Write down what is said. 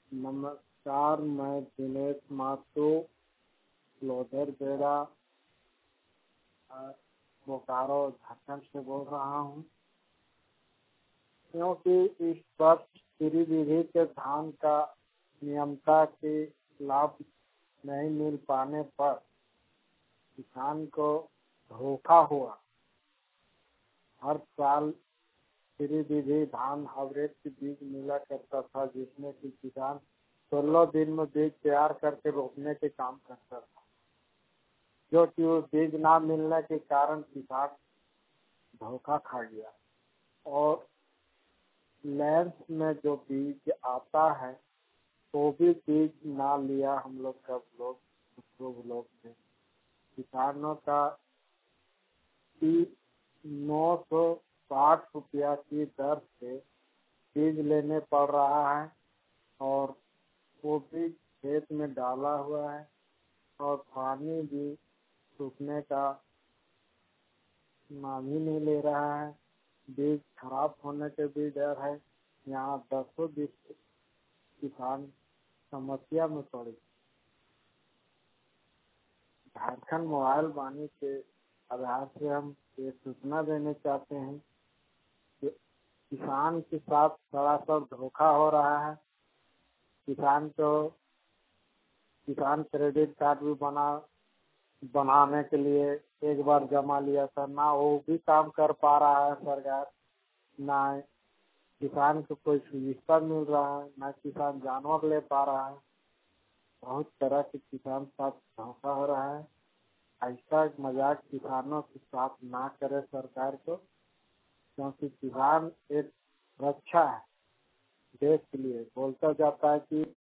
नमस्कार, मैं दिनेश माथुर लोधर बेड़ा बोकारो झारखंड से बोल रहा हूँ। क्योंकि इस वर्ष श्री विधि के धान का नियमता के लाभ नहीं मिल पाने पर किसान को धोखा हुआ। हर साल श्री विधि धान हाइब्रिड के बीज मिला करता था, जिसमें कि किसान 16 दिन में बीज तैयार करके रोपने के काम करता था, जो कि वो बीज ना मिलने के कारण किसान धोखा खा गया और लेंस में जो बीज आता है वो भी बीज ना लिया। हम लोग सब लोग थे किसानों का 960 रुपया की दर से बीज लेने पड़ रहा है और वो भी खेत में डाला हुआ है और पानी भी सूखने का नाम ही नहीं ले रहा है। बीज खराब होने के भी डर है। यहाँ 10-20 किसान समस्या में पड़े। झारखंड मोबाइल वाणी के आधार से हम ये सूचना देने चाहते हैं कि किसान के साथ सरासर धोखा हो रहा है। किसान क्रेडिट कार्ड भी बनाने के लिए एक बार जमा लिया था, ना वो भी काम कर पा रहा है सरकार, ना किसान को कोई सुविधा मिल रहा है, ना किसान जानवर ले पा रहा है। बहुत तरह के किसान साथ धोखा हो रहा है। ऐसा मजाक किसानों के साथ ना करे सरकार को, क्योंकि किसान एक रक्षा है देश के लिए। बोलता जाता है कि